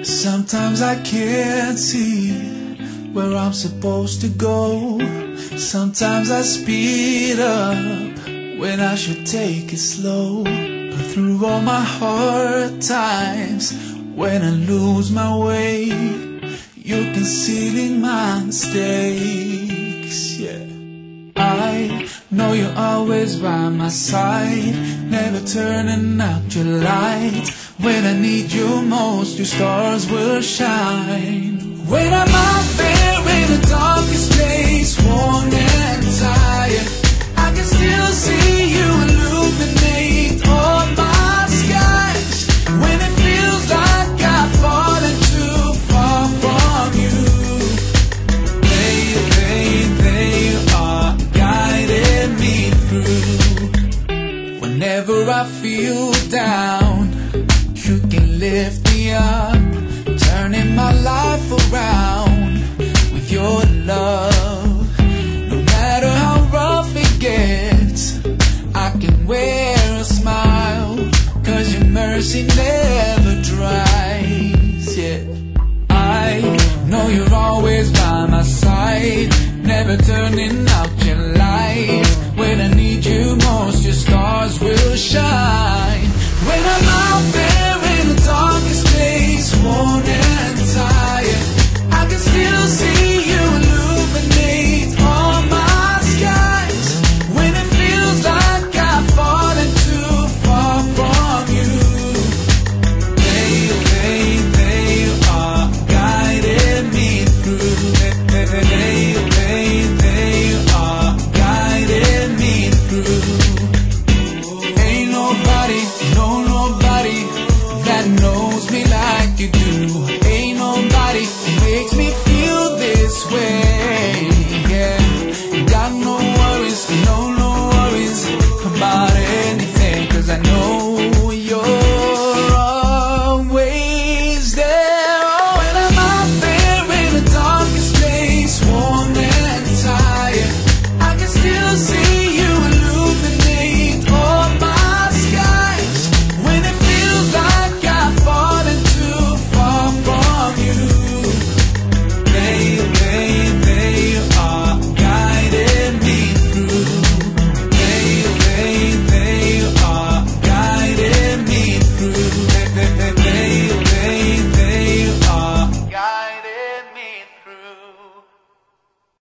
Sometimes I can't see where I'm supposed to go. Sometimes I speed up when I should take it slow. But through all my hard times, when I lose my way, you're concealing my mistakes, yeah. I know you're always by my side, never turning out your light. When I need you most, your stars will shine. When I'm out there in the darkest place, worn and tired, I can still see you illuminate all my skies. When it feels like I've fallen too far from you, they are guiding me through. Whenever I feel down, you can lift me up, turning my life around with your love. No matter how rough it gets, I can wear a smile, 'cause your mercy never dries, yeah. I know you're always by my side, never turning out your light. When I need you most, your stars will shine. When I'm out there in the darkest place, worn and tired, I can still see you illuminate all my skies. When it feels like I've fallen too far from you, they are guiding me through. They are guiding me through. Ain't nobody, no nobody that knows me like you do. Ain't nobody who makes me feel this way.